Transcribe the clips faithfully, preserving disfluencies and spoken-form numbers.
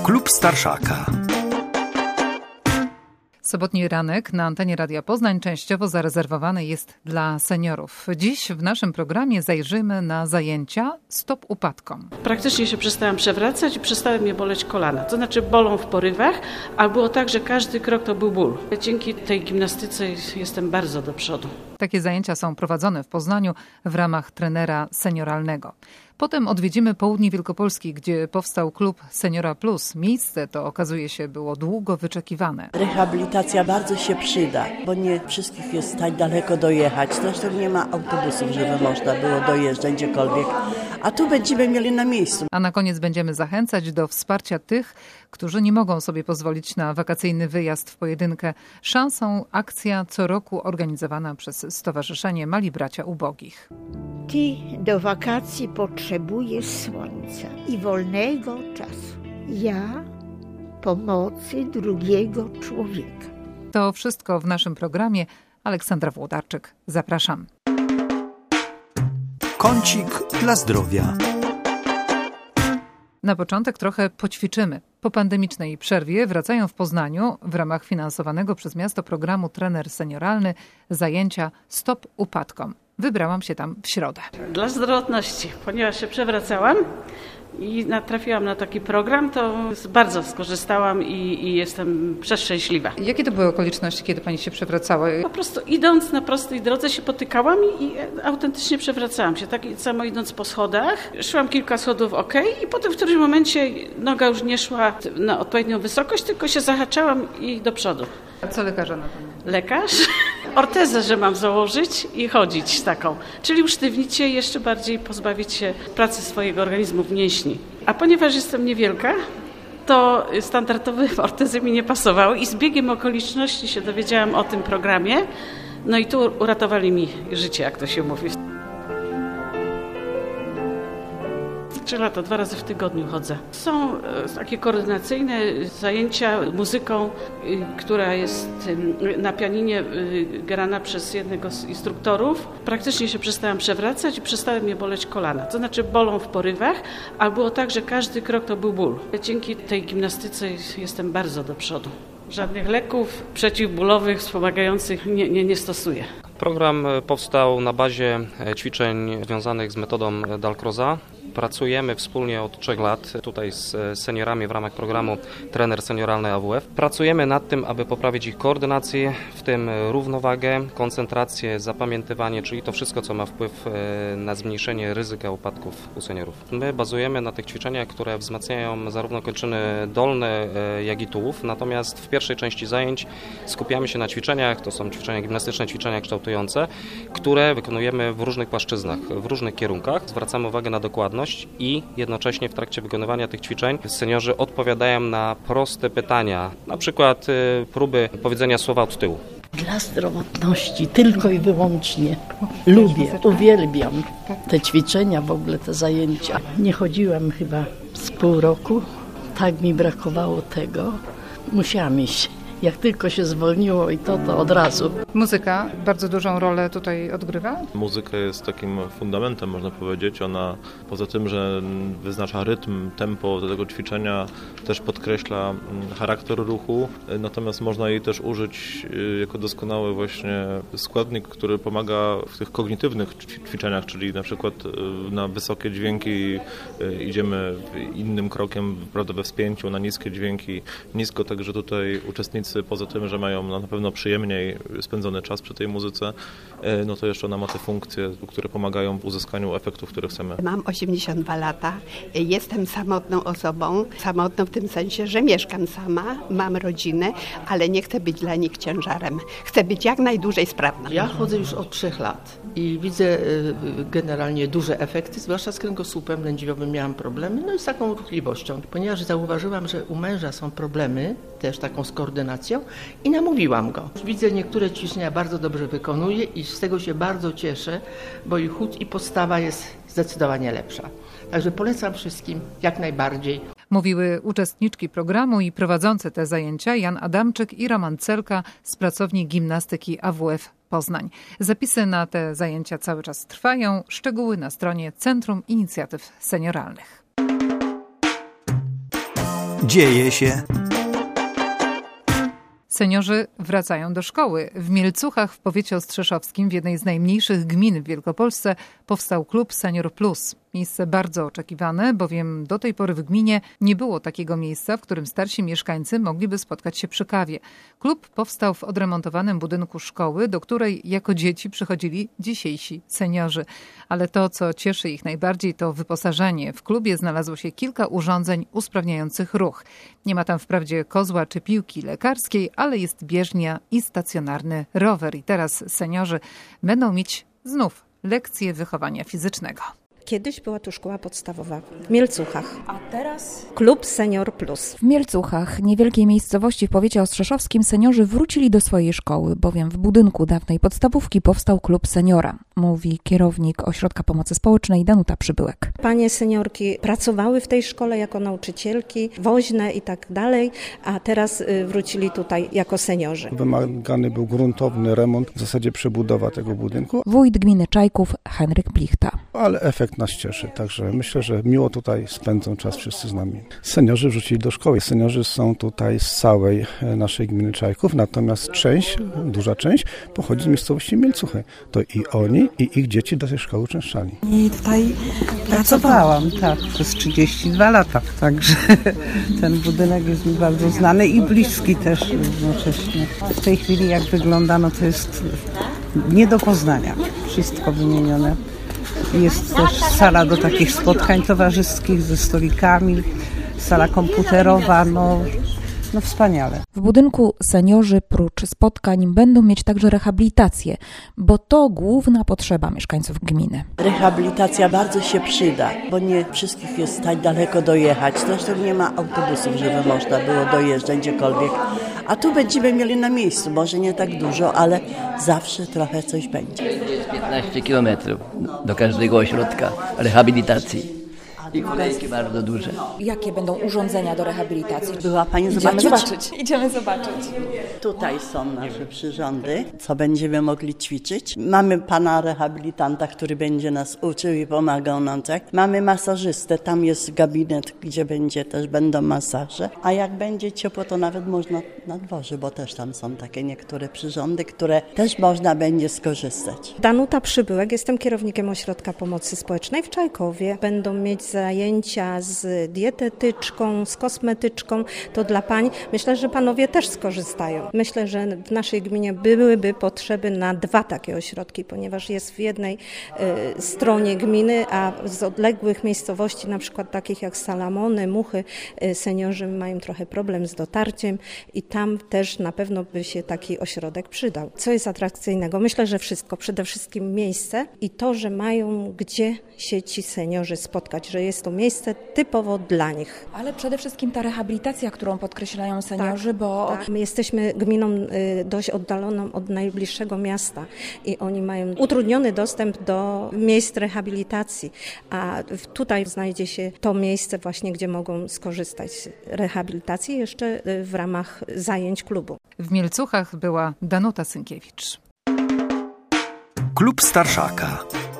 Klub Starszaka. Sobotni ranek na antenie Radia Poznań częściowo zarezerwowany jest dla seniorów. Dziś w naszym programie zajrzymy na zajęcia Stop upadkom. Praktycznie się przestałam przewracać i przestały mnie boleć kolana. To znaczy bolą w porywach, a było tak, że każdy krok to był ból. Dzięki tej gimnastyce jestem bardzo do przodu. Takie zajęcia są prowadzone w Poznaniu w ramach trenera senioralnego. Potem odwiedzimy południe Wielkopolski, gdzie powstał klub Seniora Plus. Miejsce to, okazuje się, było długo wyczekiwane. Rehabilitacja bardzo się przyda, bo nie wszystkich jest tak daleko dojechać. Zresztą nie ma autobusów, żeby można było dojeżdżać gdziekolwiek. A tu będziemy mieli na miejscu. A na koniec będziemy zachęcać do wsparcia tych, którzy nie mogą sobie pozwolić na wakacyjny wyjazd w pojedynkę. Szansą akcja co roku organizowana przez Stowarzyszenie Mali Bracia Ubogich. Ty do wakacji potrzebujesz słońca i wolnego czasu. Ja pomocy drugiego człowieka. To wszystko w naszym programie. Aleksandra Włodarczyk. Zapraszam. Kącik dla zdrowia. Na początek trochę poćwiczymy. Po pandemicznej przerwie wracają w Poznaniu w ramach finansowanego przez miasto programu Trener Senioralny zajęcia Stop upadkom. Wybrałam się tam w środę. Dla zdrowotności, ponieważ się przewracałam i natrafiłam na taki program, to bardzo skorzystałam i, i jestem przeszczęśliwa. Jakie to były okoliczności, kiedy pani się przewracała? Po prostu idąc na prostej drodze się potykałam i, i autentycznie przewracałam się. Tak samo idąc po schodach, szłam kilka schodów ok i potem w którymś momencie noga już nie szła na odpowiednią wysokość, tylko się zahaczałam i do przodu. A co lekarza na to? Lekarz? Ortezę, że mam założyć i chodzić taką. Czyli usztywnić się i jeszcze bardziej pozbawić się pracy swojego organizmu w mięśni. A ponieważ jestem niewielka, to standardowe ortezy mi nie pasowały i z biegiem okoliczności się dowiedziałam o tym programie. No i tu uratowali mi życie, jak to się mówi. Trzy lata, dwa razy w tygodniu chodzę. Są takie koordynacyjne zajęcia muzyką, która jest na pianinie grana przez jednego z instruktorów. Praktycznie się przestałam przewracać i przestały mnie boleć kolana. To znaczy bolą w porywach, a było tak, że każdy krok to był ból. Dzięki tej gimnastyce jestem bardzo do przodu. Żadnych leków przeciwbólowych, wspomagających nie, nie, nie stosuję. Program powstał na bazie ćwiczeń związanych z metodą Dalcroza. Pracujemy wspólnie od trzech lat tutaj z seniorami w ramach programu Trener Senioralny A W F. Pracujemy nad tym, aby poprawić ich koordynację, w tym równowagę, koncentrację, zapamiętywanie, czyli to wszystko, co ma wpływ na zmniejszenie ryzyka upadków u seniorów. My bazujemy na tych ćwiczeniach, które wzmacniają zarówno kończyny dolne, jak i tułów, natomiast w pierwszej części zajęć skupiamy się na ćwiczeniach, to są ćwiczenia gimnastyczne, ćwiczenia kształtujące, które wykonujemy w różnych płaszczyznach, w różnych kierunkach. Zwracamy uwagę na dokładność i jednocześnie w trakcie wykonywania tych ćwiczeń seniorzy odpowiadają na proste pytania, na przykład y, próby powiedzenia słowa od tyłu. Dla zdrowotności, tylko i wyłącznie. Lubię, uwielbiam te ćwiczenia, w ogóle te zajęcia. Nie chodziłam chyba z pół roku, tak mi brakowało tego. Musiałam iść. Jak tylko się zwolniło i to, to od razu. Muzyka bardzo dużą rolę tutaj odgrywa? Muzyka jest takim fundamentem, można powiedzieć. Ona poza tym, że wyznacza rytm, tempo do tego ćwiczenia, też podkreśla charakter ruchu. Natomiast można jej też użyć jako doskonały właśnie składnik, który pomaga w tych kognitywnych ćwiczeniach, czyli na przykład na wysokie dźwięki idziemy innym krokiem, prawda, we wspięciu, na niskie dźwięki nisko, także tutaj uczestnicy poza tym, że mają na pewno przyjemniej spędzony czas przy tej muzyce, no to jeszcze ona ma te funkcje, które pomagają w uzyskaniu efektów, które chcemy. Mam osiemdziesiąt dwa lata, jestem samotną osobą, samotną w tym sensie, że mieszkam sama, mam rodzinę, ale nie chcę być dla nich ciężarem. Chcę być jak najdłużej sprawna. Ja chodzę już od trzech lat i widzę generalnie duże efekty, zwłaszcza z kręgosłupem lędźwiowym miałam problemy, no i z taką ruchliwością, ponieważ zauważyłam, że u męża są problemy, też taką z koordynacją i namówiłam go. Widzę, niektóre ćwiczenia bardzo dobrze wykonuje i z tego się bardzo cieszę, bo i chód i postawa jest zdecydowanie lepsza. Także polecam wszystkim jak najbardziej. Mówiły uczestniczki programu i prowadzące te zajęcia Jan Adamczyk i Roman Celka z pracowni gimnastyki A W F Poznań. Zapisy na te zajęcia cały czas trwają. Szczegóły na stronie Centrum Inicjatyw Senioralnych. Dzieje się. Seniorzy wracają do szkoły. W Mielcuchach w powiecie ostrzeszowskim, w jednej z najmniejszych gmin w Wielkopolsce, powstał klub Senior Plus. Miejsce bardzo oczekiwane, bowiem do tej pory w gminie nie było takiego miejsca, w którym starsi mieszkańcy mogliby spotkać się przy kawie. Klub powstał w odremontowanym budynku szkoły, do której jako dzieci przychodzili dzisiejsi seniorzy. Ale to, co cieszy ich najbardziej, to wyposażenie. W klubie znalazło się kilka urządzeń usprawniających ruch. Nie ma tam wprawdzie kozła czy piłki lekarskiej, ale jest bieżnia i stacjonarny rower. I teraz seniorzy będą mieć znów lekcje wychowania fizycznego. Kiedyś była tu szkoła podstawowa w Mielcuchach, a teraz klub Senior Plus. W Mielcuchach, niewielkiej miejscowości w powiecie ostrzeszowskim, seniorzy wrócili do swojej szkoły, bowiem w budynku dawnej podstawówki powstał klub seniora, mówi kierownik Ośrodka Pomocy Społecznej Danuta Przybyłek. Panie seniorki pracowały w tej szkole jako nauczycielki, woźne i tak dalej, a teraz wrócili tutaj jako seniorzy. Wymagany był gruntowny remont, w zasadzie przebudowa tego budynku. Wójt gminy Czajków Henryk Plichta. Ale efekt nas cieszy, także myślę, że miło tutaj spędzą czas wszyscy z nami. Seniorzy wrócili do szkoły. Seniorzy są tutaj z całej naszej gminy Czajków, natomiast część, duża część pochodzi z miejscowości Mielcuchy. To i oni, i ich dzieci do tej szkoły uczęszczali. I tutaj pracowałam, tak, przez trzydzieści dwa lata, także ten budynek jest mi bardzo znany i bliski też jednocześnie. W tej chwili jak wygląda, no to jest nie do poznania, wszystko wymienione. Jest też sala do takich spotkań towarzyskich ze stolikami, sala komputerowa, no, no wspaniale. W budynku seniorzy prócz spotkań będą mieć także rehabilitację, bo to główna potrzeba mieszkańców gminy. Rehabilitacja bardzo się przyda, bo nie wszystkich jest tak daleko dojechać. Zresztą nie ma autobusów, żeby można było dojeżdżać gdziekolwiek. A tu będziemy mieli na miejscu, może nie tak dużo, ale zawsze trochę coś będzie. Jest piętnaście kilometrów do każdego ośrodka rehabilitacji. I kolejki bardzo duże. Jakie będą urządzenia do rehabilitacji? Była Pani Idziemy zobaczyć? zobaczyć. Idziemy zobaczyć. Tutaj są nasze przyrządy, co będziemy mogli ćwiczyć. Mamy pana rehabilitanta, który będzie nas uczył i pomagał nam, tak? Mamy masażystę, tam jest gabinet, gdzie będzie też będą masaże. A jak będzie ciepło, to nawet można na dworze, bo też tam są takie niektóre przyrządy, które też można będzie skorzystać. Danuta Przybyłek, jestem kierownikiem Ośrodka Pomocy Społecznej w Czajkowie. Będą mieć zajęcia z dietetyczką, z kosmetyczką, to dla pań. Myślę, że panowie też skorzystają. Myślę, że w naszej gminie byłyby potrzeby na dwa takie ośrodki, ponieważ jest w jednej y, stronie gminy, a z odległych miejscowości, na przykład takich jak Salamony, Muchy, y, seniorzy mają trochę problem z dotarciem i tam też na pewno by się taki ośrodek przydał. Co jest atrakcyjnego? Myślę, że wszystko. Przede wszystkim miejsce i to, że mają gdzie się ci seniorzy spotkać, że jest to miejsce typowo dla nich. Ale przede wszystkim ta rehabilitacja, którą podkreślają seniorzy, tak, bo... Tak. My jesteśmy gminą dość oddaloną od najbliższego miasta i oni mają utrudniony dostęp do miejsc rehabilitacji, a tutaj znajdzie się to miejsce właśnie, gdzie mogą skorzystać z rehabilitacji jeszcze w ramach zajęć klubu. W Mielcuchach była Danuta Synkiewicz. Klub Starszaka.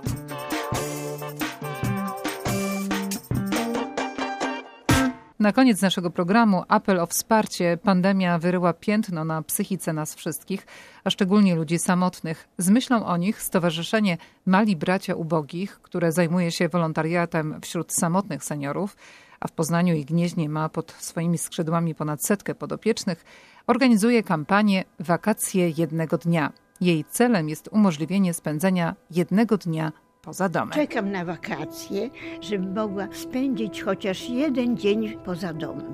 Na koniec naszego programu apel o wsparcie. Pandemia wyryła piętno na psychice nas wszystkich, a szczególnie ludzi samotnych. Z myślą o nich Stowarzyszenie Mali Bracia Ubogich, które zajmuje się wolontariatem wśród samotnych seniorów, a w Poznaniu i Gnieźnie ma pod swoimi skrzydłami ponad setkę podopiecznych, organizuje kampanię Wakacje jednego dnia. Jej celem jest umożliwienie spędzenia jednego dnia poza domem. Czekam na wakacje, żebym mogła spędzić chociaż jeden dzień poza domem.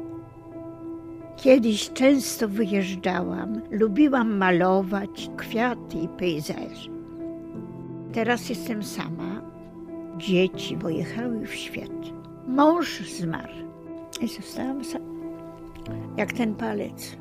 Kiedyś często wyjeżdżałam, lubiłam malować kwiaty i pejzaże. Teraz jestem sama, dzieci pojechały w świat. Mąż zmarł i zostałam sama, jak ten palec.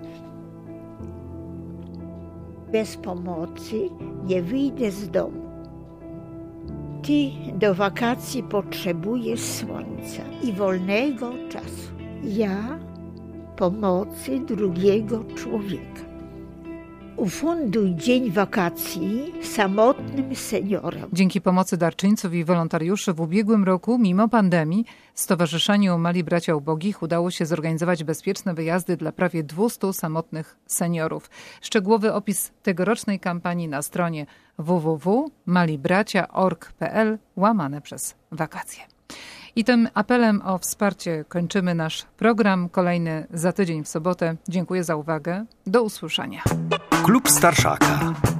Bez pomocy nie wyjdę z domu. Ty do wakacji potrzebujesz słońca i wolnego czasu. Ja pomocy drugiego człowieka. Ufunduj dzień wakacji samotnym seniorom. Dzięki pomocy darczyńców i wolontariuszy w ubiegłym roku, mimo pandemii, Stowarzyszeniu Mali Bracia Ubogich udało się zorganizować bezpieczne wyjazdy dla prawie dwustu samotnych seniorów. Szczegółowy opis tegorocznej kampanii na stronie w w w kropka malibracia kropka org kropka p l łamane przez wakacje. I tym apelem o wsparcie kończymy nasz program. Kolejny za tydzień w sobotę. Dziękuję za uwagę. Do usłyszenia. Klub Starszaka.